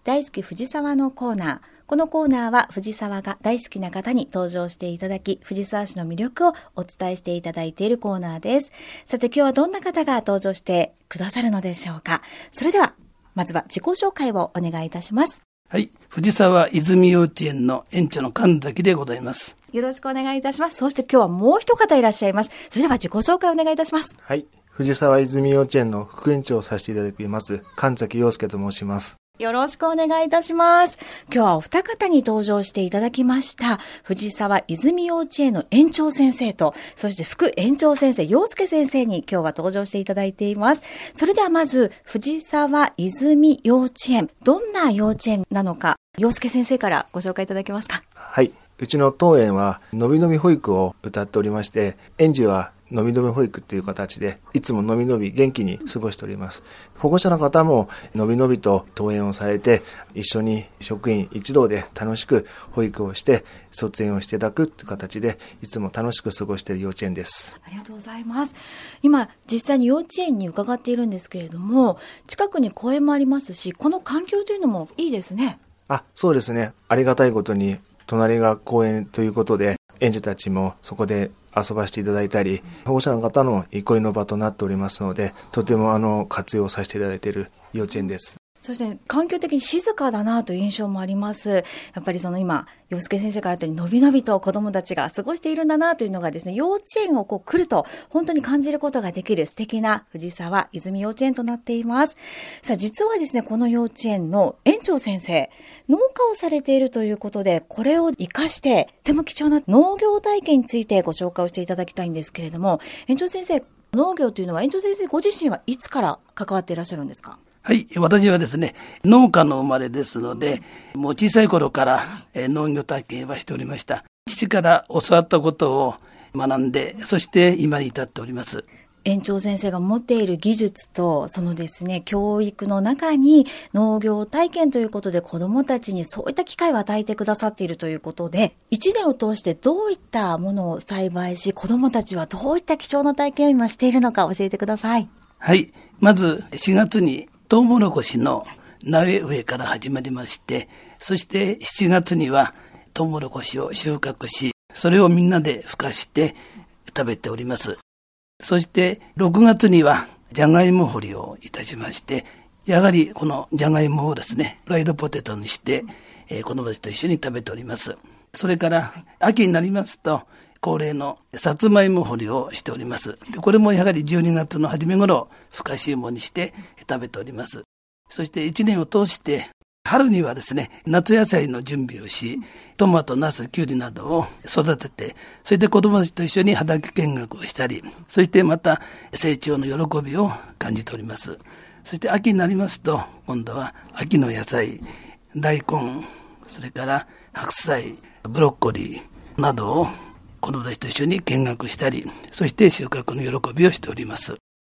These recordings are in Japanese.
大好き藤沢のコーナー。このコーナーは藤沢が大好きな方に登場していただき、藤沢市の魅力をお伝えしていただいているコーナーです。さて今日はどんな方が登場してくださるのでしょうか。それではまずは自己紹介をお願いいたします。 はい、藤沢泉幼稚園の園長の神崎でございます。 よろしくお願いいたします。そして今日はもう一方いらっしゃいます。それでは自己紹介をお願いいたします。 はい、藤沢泉幼稚園の副園長をさせていただいています神崎陽介と申します。 よろしくお願いいたします。今日はお二方に登場していただきました。藤沢泉幼稚園の園長先生と、そして副園長先生、陽介先生に今日は登場していただいています。それではまず、藤沢泉幼稚園、どんな幼稚園なのか、陽介先生からご紹介いただけますか。 はい、うちの当園はのびのび保育を謳っておりまして、園児はのびのび保育という形でいつものびのび元気に過ごしております。保護者の方ものびのびと登園をされて、一緒に職員一同で楽しく保育をして卒園をしていただくという形で、いつも楽しく過ごしている幼稚園です。 ありがとうございます。今実際に幼稚園に伺っているんですけれども、近くに公園もありますし、この環境というのもいいですね。 そうですね。ありがたいことに隣が公園ということで、園児たちもそこで遊ばせていただいたり、保護者の方の憩いの場となっておりますので、とても活用させていただいている幼稚園です。 そして環境的に静かだなという印象もあります。やっぱり今陽介先生から言ったように、のびのびと子どもたちが過ごしているんだなというのがですね、幼稚園を来ると本当に感じることができる素敵な藤沢泉幼稚園となっています。さあ実はですね、この幼稚園の園長先生、農家をされているということで、これを生かしてとても貴重な農業体験についてご紹介をしていただきたいんですけれども、園長先生、農業というのは園長先生ご自身はいつから関わっていらっしゃるんですか。 はい、私はですね、農家の生まれですので、もう小さい頃から農業体験はしておりました。父から教わったことを学んで、そして今に至っております。 園長先生が持っている技術と、ですね、教育の中に農業体験ということで子どもたちにそういった機会を与えてくださっているということで、1年を通してどういったものを栽培し、子どもたちはどういった貴重な体験を今しているのか教えてください。 はい、まず4月にトウモロコシの苗植えから始まりまして、そして7月にはトウモロコシを収穫し、それをみんなで孵化して食べております。そして6月にはじゃがいも掘りをいたしまして、やはりこのじゃがいもをですね、フライドポテトにして子供たちと一緒に食べております。それから秋になりますと恒例のさつまいも掘りをしております。でこれもやはり12月の初め頃ふかし芋にして食べております。そして1年を通して春にはですね、夏野菜の準備をし、トマト、ナス、キュウリなどを育てて、それで子供たちと一緒に畑見学をしたり、そしてまた成長の喜びを感じております。そして秋になりますと、今度は秋の野菜、大根、それから白菜、ブロッコリーなどを子供たちと一緒に見学したり、そして収穫の喜びをしております。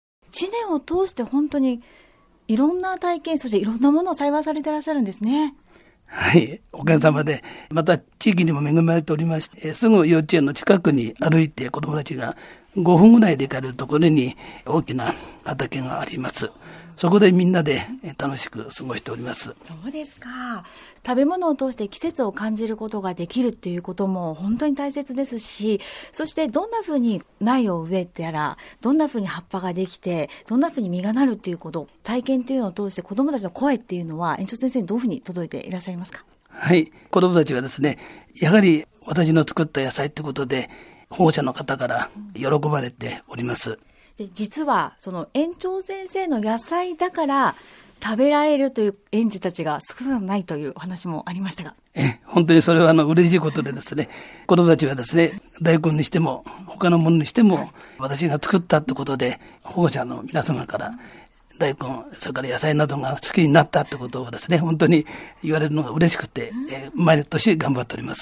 1年を通して本当にいろんな体験、そしていろんなものを栽培されていらっしゃるんですね。 はい、おかげさまで、また地域にも恵まれておりまして、すぐ幼稚園の近くに歩いて子供たちが5分ぐらいで行かれるところに大きな畑があります。そこでみんなで楽しく過ごしております。 そうですか。食べ物を通して季節を感じることができるっていうことも本当に大切ですし、そしてどんな風に苗を植えたら、どんな風に葉っぱができて、どんな風に実がなるっていうこと、体験っていうのを通して子どもたちの声っていうのは園長先生にどういうふうに届いていらっしゃいますか。 はい、子どもたちはですね、やはり私の作った野菜ってことで保護者の方から喜ばれております。 で実は園長先生の野菜だから食べられるという園児たちが少ないというお話もありましたが、 本当にそれは嬉しいことでですね、子供たちはですね、大根にしても他のものにしても私が作ったってことで保護者の皆様から大根、それから野菜などが好きになったってことをですね、本当に言われるのが嬉しくて、毎年頑張っております。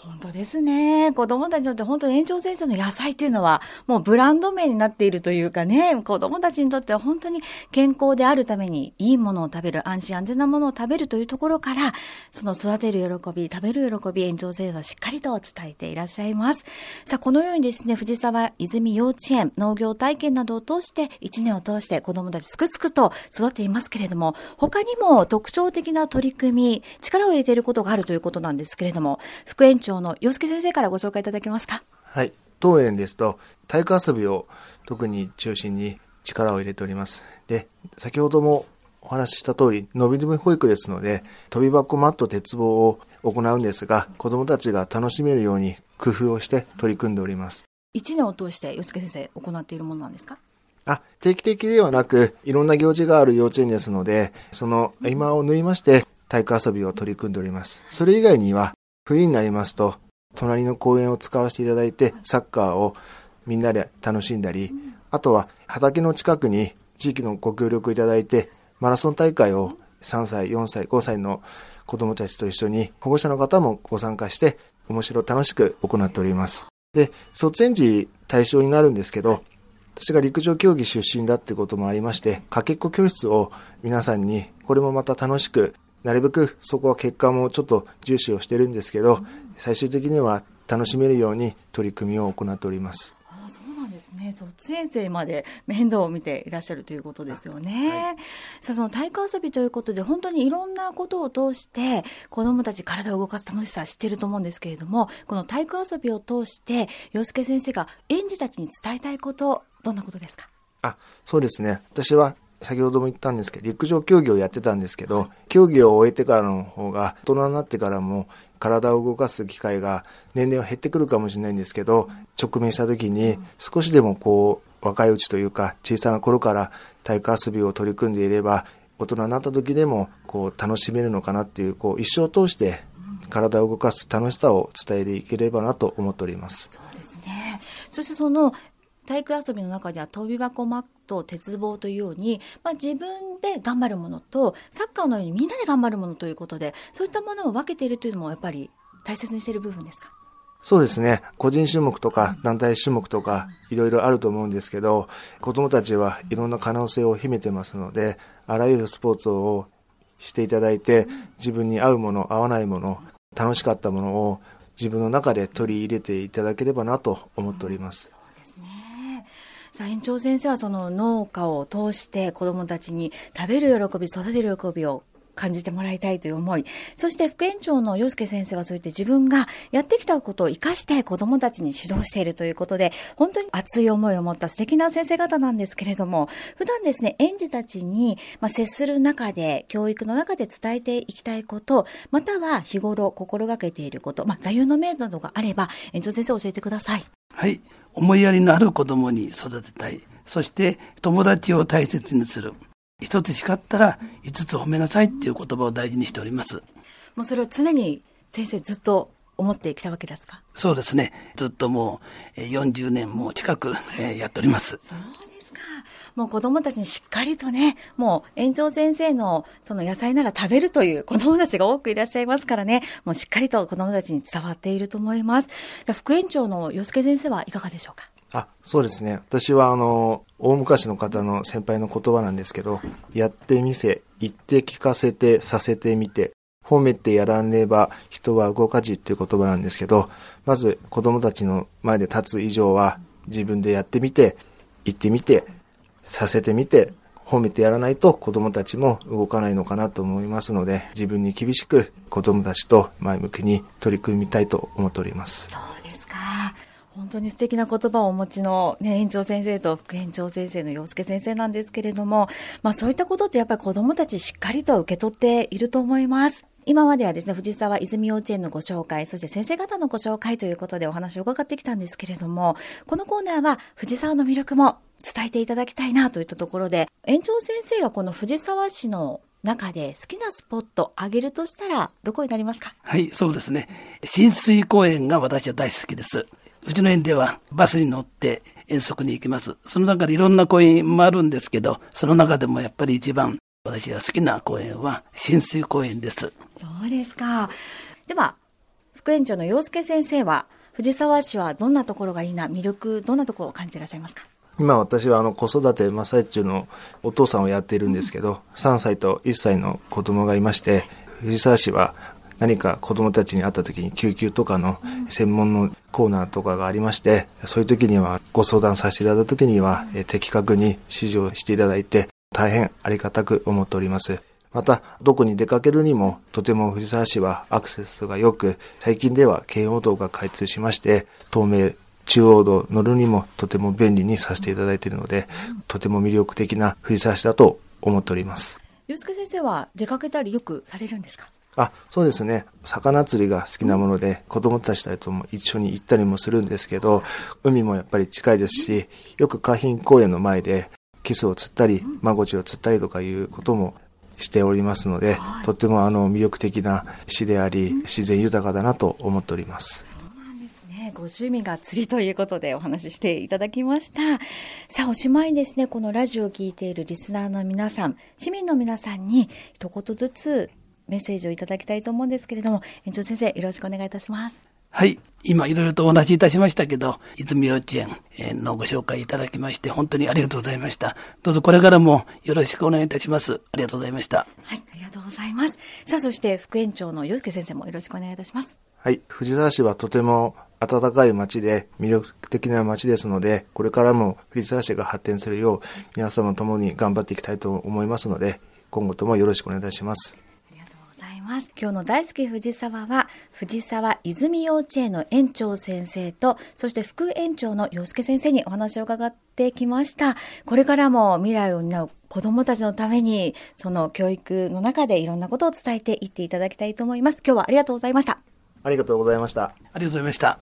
本当ですね。子供たちにとって本当に園長先生の野菜というのはもうブランド名になっているというかね、子供たちにとっては本当に健康であるためにいいものを食べる、安心安全なものを食べるというところから、その育てる喜び、食べる喜び、園長先生はしっかりと伝えていらっしゃいます。さあ、このようにですね、藤沢泉幼稚園農業体験などを通して1年を通して子供たちすくすくと育っていますけれども、他にも特徴的な取り組み、力を入れていることがあるということなんですけれども、副園長の洋介先生からご紹介いただけますか。 はい。当園ですと体育遊びを特に中心に力を入れております。で、先ほどもお話しした通り、のびのび保育ですので、跳び箱、マット、鉄棒を行うんですが、子どもたちが楽しめるように工夫をして取り組んでおります。 1年を通して洋介先生行っているものなんですか。 定期的ではなく、いろんな行事がある幼稚園ですので、その合間を縫いまして体育遊びを取り組んでおります。それ以外には、冬になりますと、隣の公園を使わせていただいて、サッカーをみんなで楽しんだり、あとは畑の近くに地域のご協力いただいて、マラソン大会を3歳、4歳、5歳の子どもたちと一緒に、保護者の方もご参加して、面白楽しく行っております。で、卒園時対象になるんですけど、私が陸上競技出身だってこともありまして、かけっこ教室を皆さんに、これもまた楽しく、なるべくそこは結果もちょっと重視をしてるんですけど、最終的には楽しめるように取り組みを行っております。 そうなんですね。卒園生まで面倒を見ていらっしゃるということですよね。はい、さあ、その体育遊びということで本当にいろんなことを通して子どもたち体を動かす楽しさ知っていると思うんですけれども、この体育遊びを通して洋介先生が園児たちに伝えたいこと、どんなことですか。 そうですね。私は先ほども言ったんですけど、陸上競技をやってたんですけど、競技を終えてからの方が、大人になってからも体を動かす機会が年々は減ってくるかもしれないんですけど、直面した時に少しでも若いうちというか、小さな頃から体育遊びを取り組んでいれば、大人になった時でも楽しめるのかなっていう、一生を通して体を動かす楽しさを伝えていければなと思っております。 そうですね。そしてその体育遊びの中には跳び箱、マット、鉄棒というように、自分で頑張るものとサッカーのようにみんなで頑張るものということで、そういったものを分けているというのもやっぱり大切にしている部分ですか。 そうですね。個人種目とか団体種目とかいろいろあると思うんですけど、子どもたちはいろんな可能性を秘めてますので、あらゆるスポーツをしていただいて、自分に合うもの、合わないもの、楽しかったものを自分の中で取り入れていただければなと思っております。 さあ、園長先生はその農家を通して子どもたちに食べる喜び、育てる喜びを感じてもらいたいという思い、そして副園長の洋介先生はそういって自分がやってきたことを生かして子どもたちに指導しているということで、本当に熱い思いを持った素敵な先生方なんですけれども、普段ですね、園児たちに接する中で、教育の中で伝えていきたいこと、または日頃心がけていること、座右の銘などがあれば園長先生教えてください。 はい。思いやりのある子供に育てたい。そして友達を大切にする。一つ叱ったら五つ褒めなさいっていう言葉を大事にしております。 もうそれを常に先生ずっと思ってきたわけですか。 そうですね。ずっともう40年も近くやっております。 そうですか。もう子供たちにしっかりとね、もう園長先生のその野菜なら食べるという子供たちが多くいらっしゃいますからね、もうしっかりと子供たちに伝わっていると思います。副園長の洋介先生はいかがでしょうか。 そうですね。私は大昔の方の先輩の言葉なんですけど、やってみせ、言って聞かせて、させてみて、褒めてやらねば人は動かじっていう言葉なんですけど、まず子供たちの前で立つ以上は自分でやってみて、言ってみて、させてみて、褒めてやらないと子供たちも動かないのかなと思いますので、自分に厳しく子供たちと前向きに取り組みたいと思っております。 そうですか。本当に素敵な言葉をお持ちの、園長先生と副園長先生の洋介先生なんですけれども、そういったことってやっぱり子どもたちしっかりと受け取っていると思います。今まではですね、藤沢泉幼稚園のご紹介、そして先生方のご紹介ということでお話を伺ってきたんですけれども、このコーナーは藤沢の魅力も伝えていただきたいなといったところで、園長先生がこの藤沢市の中で好きなスポット挙げるとしたらどこになりますか。 はい、そうですね。親水公園が私は大好きです。うちの園ではバスに乗って遠足に行きます。その中でいろんな公園もあるんですけど、その中でもやっぱり一番私が好きな公園は親水公園です。 そうですか。では副園長の陽介先生は、藤沢市はどんなところがいいな、魅力、どんなところを感じていらっしゃいますか？ 今私は子育て真っ最中のお父さんをやっているんですけど、3歳と1歳の子供がいまして、藤沢市は何か子供たちに会った時に救急とかの専門のコーナーとかがありまして、そういう時にはご相談させていただいた時には的確に指示をしていただいて、大変ありがたく思っております。またどこに出かけるにもとても藤沢市はアクセスが良く、最近では圏央道が開通しまして、東名中央道乗るにもとても便利にさせていただいているので、とても魅力的な藤沢市だと思っております。 陽介先生は出かけたりよくされるんですか？ そうですね。魚釣りが好きなもので、子供たちとも一緒に行ったりもするんですけど、海もやっぱり近いですし、よく海浜公園の前でキスを釣ったり、マゴチを釣ったりとかいうこともしておりますので、とっても魅力的な市であり、自然豊かだなと思っております。 ご趣味が釣りということでお話ししていただきました。さあ、おしまいにですね、このラジオを聞いているリスナーの皆さん、市民の皆さんに一言ずつメッセージをいただきたいと思うんですけれども、園長先生、よろしくお願いいたします。 はい。今いろいろとお話しいたしましたけど、泉幼稚園のご紹介いただきまして、本当にありがとうございました。どうぞこれからもよろしくお願いいたします。ありがとうございました。 はい、ありがとうございます。さあ、そして副園長の陽介先生もよろしくお願いいたします。 はい。藤沢市はとても温かい町で魅力的な町ですので、これからも藤沢市が発展するよう、皆様ともに頑張っていきたいと思いますので、今後ともよろしくお願いいたします。 今日の大好き藤沢は、藤沢泉幼稚園の園長先生と、そして副園長の陽介先生にお話を伺ってきました。これからも未来を担う子どもたちのために、その教育の中でいろんなことを伝えていっていただきたいと思います。今日はありがとうございました。 ありがとうございました。 ありがとうございました。